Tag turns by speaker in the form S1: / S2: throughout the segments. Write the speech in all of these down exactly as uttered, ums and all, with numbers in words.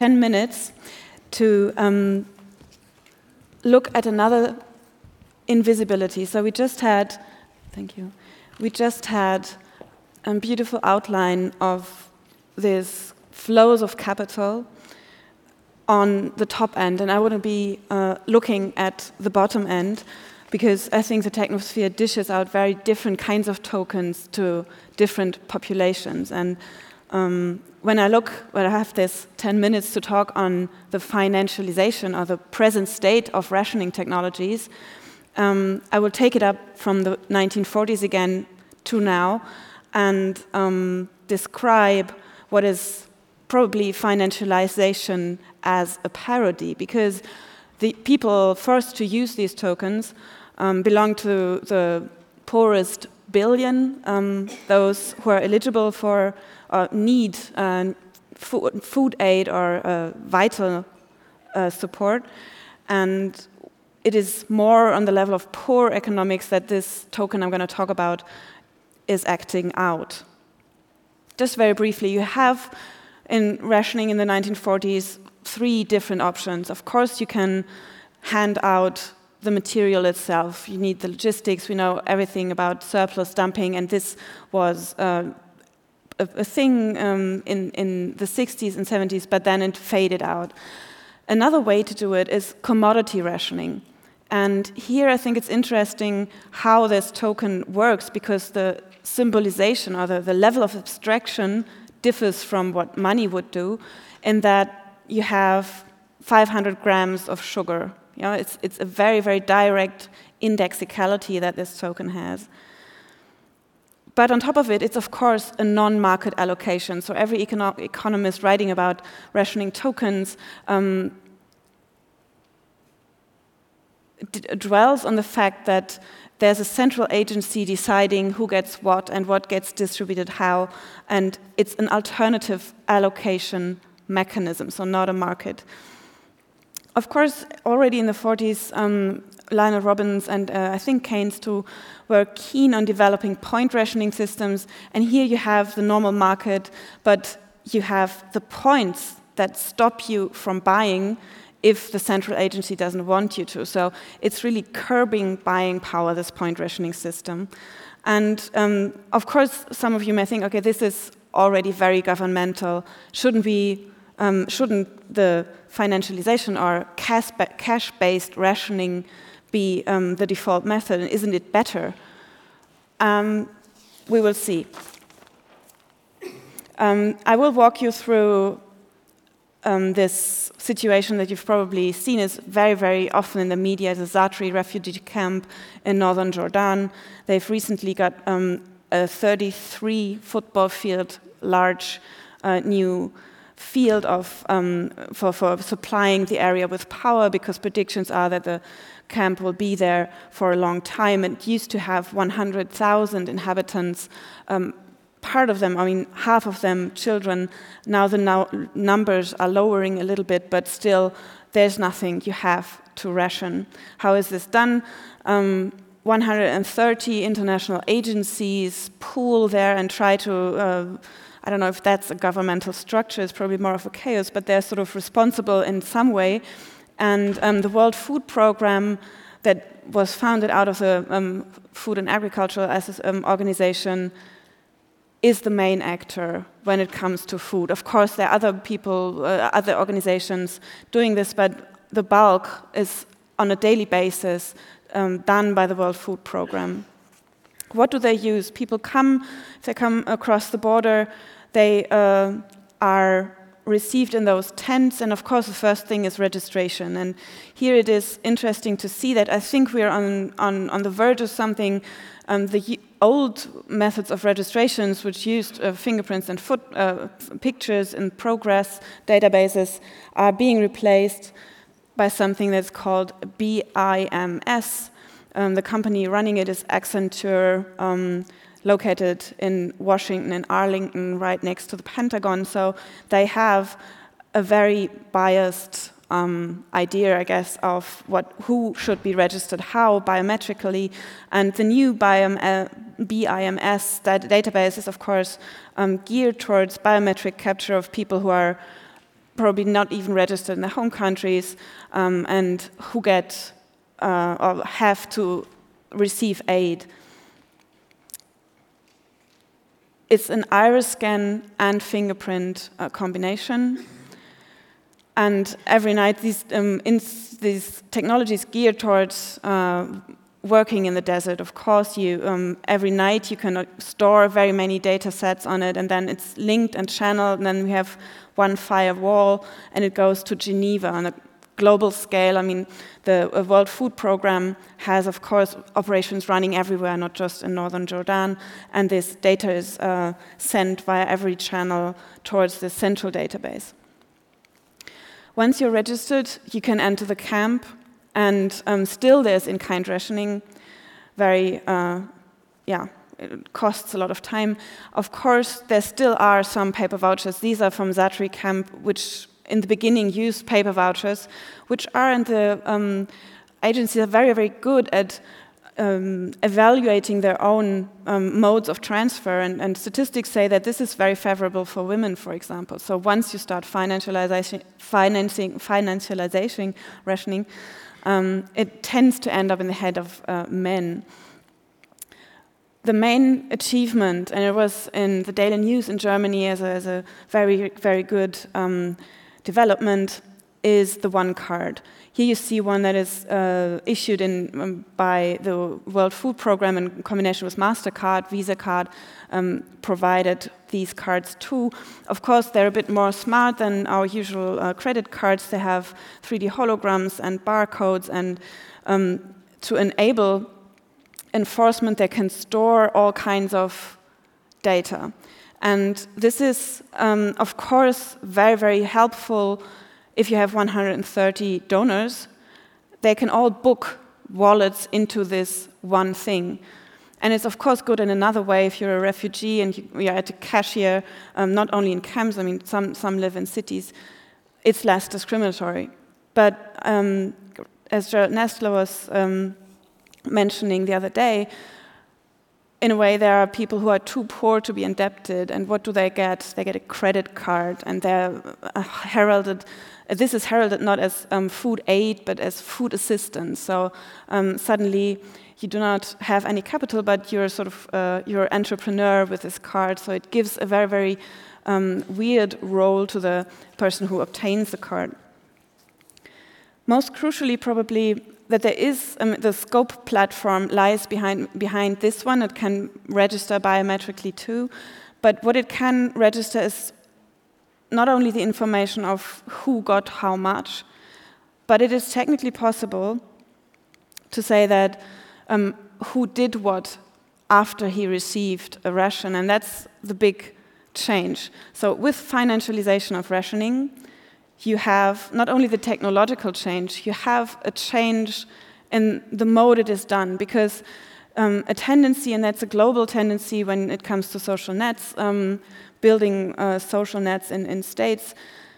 S1: ten minutes to um, look at another invisibility. So we just had, thank you, we just had a beautiful outline of these flows of capital on the top end, and I wouldn't be uh, looking at the bottom end, because I think the technosphere dishes out very different kinds of tokens to different populations. And um, when I look, when I have this ten minutes to talk on the financialization or the present state of rationing technologies, um, I will take it up from the nineteen forties again to now and um, describe what is probably financialization as a parody, because the people first to use these tokens um, belong to the poorest billion, um, those who are eligible for uh, need uh, food, food aid or uh, vital uh, support. And it is more on the level of poor economics that this token I'm going to talk about is acting out. Just very briefly, you have in rationing in the nineteen forties three different options. Of course, you can hand out the material itself. You need the logistics. We know everything about surplus dumping, and this was uh, a, a thing um, in, in the sixties and seventies, but then it faded out. Another way to do it is commodity rationing. And here I think it's interesting how this token works, because the symbolization or the, the level of abstraction differs from what money would do, in that you have five hundred grams of sugar. You know, it's, it's a very, very direct indexicality that this token has. But on top of it, it's of course a non-market allocation. So every econo economist writing about rationing tokens um, dwells on the fact that there's a central agency deciding who gets what and what gets distributed how, and it's an alternative allocation mechanism, so not a market. Of course, already in the forties, um, Lionel Robbins and uh, I think Keynes too were keen on developing point rationing systems, and here you have the normal market, but you have the points that stop you from buying if the central agency doesn't want you to. So it's really curbing buying power, this point rationing system. And um, of course, some of you may think, okay, this is already very governmental. Shouldn't we, um, shouldn't the financialization or cash-based rationing be um, the default method? And isn't it better? Um, we will see. Um, I will walk you through Um, this situation that you've probably seen is very, very often in the media, the Zatri refugee camp in northern Jordan. They've recently got um, a thirty-three football field large uh, new field of um, for, for supplying the area with power, because predictions are that the camp will be there for a long time. It used to have one hundred thousand inhabitants. Um, Part of them, I mean, half of them children. Now the now numbers are lowering a little bit, but still there's nothing. You have to ration. How is this done? Um, one hundred thirty international agencies pool there and try to, uh, I don't know if that's a governmental structure, it's probably more of a chaos, but they're sort of responsible in some way. And um, the World Food Program, that was founded out of the um, Food and Agriculture as um, organization, is the main actor when it comes to food. Of course, there are other people, uh, other organizations doing this, but the bulk is on a daily basis um, done by the World Food Program. What do they use? People come, if they come across the border, they uh, are received in those tents, and of course the first thing is registration. And here it is interesting to see that I think we're on, on, on the verge of something. Um, the old methods of registrations, which used uh, fingerprints and foot uh, pictures in progress databases, are being replaced by something that's called B I M S. Um, the company running it is Accenture, um, located in Washington and Arlington, right next to the Pentagon. So they have a very biased um, idea, I guess, of what who should be registered how biometrically. And the new B I M S that database is, of course, um, geared towards biometric capture of people who are probably not even registered in their home countries, um, and who get uh, or have to receive aid. It's an iris scan and fingerprint uh, combination. And every night, these, um, in, these technologies geared towards uh, working in the desert. Of course, you um, every night you can store very many data sets on it, and then it's linked and channeled, and then we have one firewall, and it goes to Geneva on a global scale. I mean, the uh, World Food Programme has, of course, operations running everywhere, not just in northern Jordan, and this data is uh, sent via every channel towards the central database. Once you're registered, you can enter the camp, and um, still there's in-kind rationing. Very, uh, yeah, it costs a lot of time. Of course, there still are some paper vouchers. These are from Zatri camp, which in the beginning used paper vouchers, which are, and the um, agencies are very, very good at Um, evaluating their own um, modes of transfer, and, and statistics say that this is very favorable for women, for example. So once you start financialization, financing, financialization rationing, um, it tends to end up in the head of uh, men. The main achievement, and it was in the Daily News in Germany as a, as a very, very good um, development, is the One Card. Here you see one that is uh, issued in, um, by the World Food Programme in combination with MasterCard. Visa card um, provided these cards too. Of course, they're a bit more smart than our usual uh, credit cards. They have three D holograms and barcodes, and um, to enable enforcement, they can store all kinds of data. And this is, um, of course, very, very helpful. If you have one hundred thirty donors, they can all book wallets into this one thing. And it's, of course, good in another way if you're a refugee and you're at a cashier, um, not only in camps, I mean, some, some live in cities, it's less discriminatory. But um, as Gerald Nestler was um, mentioning the other day, in a way, there are people who are too poor to be indebted, and what do they get? They get a credit card, and they're uh, heralded. This is heralded not as um, food aid, but as food assistance. So um, suddenly, you do not have any capital, but you're sort of uh, you're an entrepreneur with this card. So it gives a very, very um, weird role to the person who obtains the card. Most crucially, probably, that there is, um, the Scope platform lies behind, behind this one. It can register biometrically too, but what it can register is not only the information of who got how much, but it is technically possible to say that um, who did what after he received a ration, and that's the big change. So with financialization of rationing, you have not only the technological change, you have a change in the mode it is done, because um, a tendency, and that's a global tendency when it comes to social nets, um, building uh, social nets in, in states,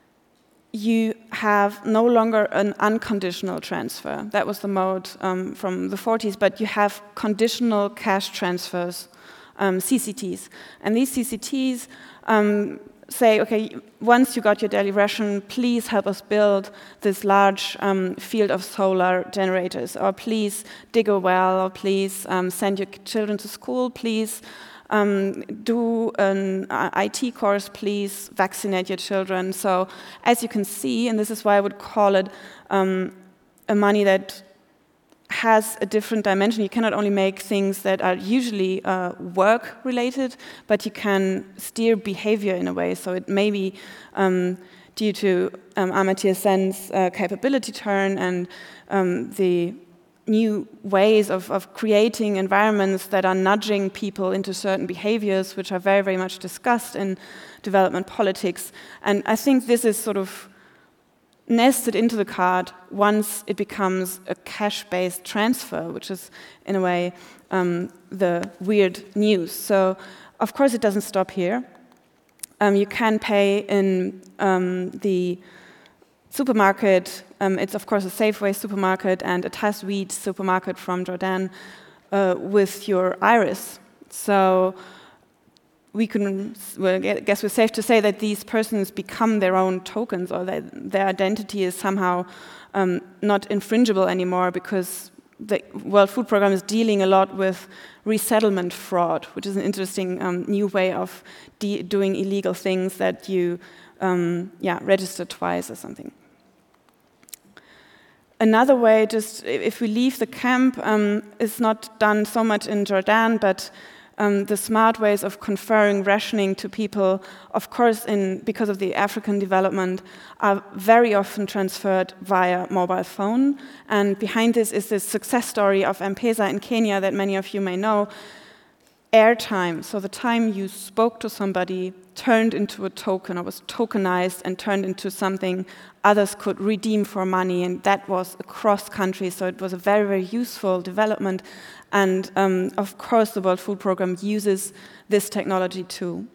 S1: you have no longer an unconditional transfer. That was the mode um, from the forties, but you have conditional cash transfers, um, C C Ts. And these C C Ts um, say, okay, once you got your daily ration, please help us build this large um, field of solar generators, or please dig a well, or please um, send your children to school, please um, do an I T course, please vaccinate your children. So as you can see, and this is why I would call it um, a money that has a different dimension. You cannot only make things that are usually uh, work-related, but you can steer behavior in a way. So it may be um, due to um, Amartya Sen's uh, capability turn and um, the new ways of, of creating environments that are nudging people into certain behaviors, which are very, very much discussed in development politics. And I think this is sort of nested into the card once it becomes a cash-based transfer, which is, in a way, um, the weird news. So, of course, it doesn't stop here. Um, you can pay in um, the supermarket. Um, it's, of course, a Safeway supermarket and a Tasweed supermarket from Jordan uh, with your iris. So we can, well, I guess we're safe to say that these persons become their own tokens, or that their identity is somehow um, not infringible anymore, because the World Food Programme is dealing a lot with resettlement fraud, which is an interesting um, new way of doing illegal things, that you um, yeah, register twice or something. Another way, just if we leave the camp, um, is not done so much in Jordan, but um, the smart ways of conferring rationing to people, of course, in, because of the African development, are very often transferred via mobile phone. And behind this is this success story of M-Pesa in Kenya that many of you may know. Airtime, so the time you spoke to somebody, turned into a token, or was tokenized and turned into something others could redeem for money, and that was across countries, so it was a very, very useful development. And um, of course, the World Food Programme uses this technology too.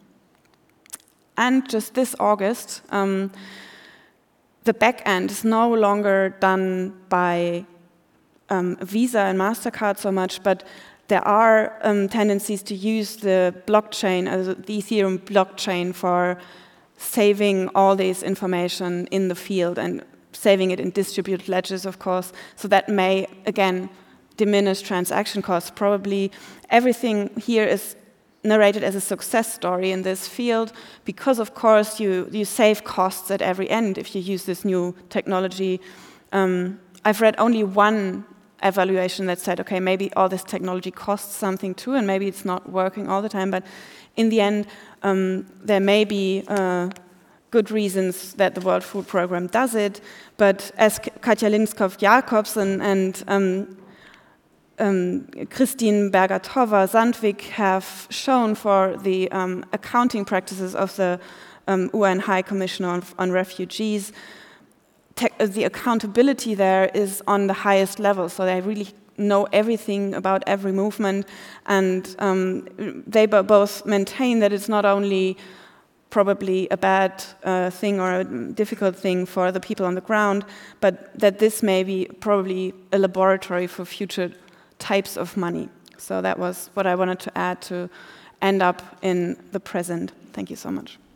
S1: And just this August, um, the back end is no longer done by um, Visa and MasterCard so much, but there are um, tendencies to use the blockchain, uh, the Ethereum blockchain, for saving all this information in the field and saving it in distributed ledgers, of course. So that may, again, diminish transaction costs. Probably everything here is narrated as a success story in this field because, of course, you, you save costs at every end if you use this new technology. Um, I've read only one evaluation that said, okay, maybe all this technology costs something too, and maybe it's not working all the time, but in the end, um, there may be uh, good reasons that the World Food Programme does it, but as Katja Lindskov-Jacobsen and um, um, Christine Berger-Tovar-Sandvik have shown for the um, accounting practices of the um, U N High Commissioner on, on Refugees, the accountability there is on the highest level, so they really know everything about every movement, and um, they both maintain that it's not only probably a bad uh, thing or a difficult thing for the people on the ground, but that this may be probably a laboratory for future types of money. So that was what I wanted to add to end up in the present. Thank you so much.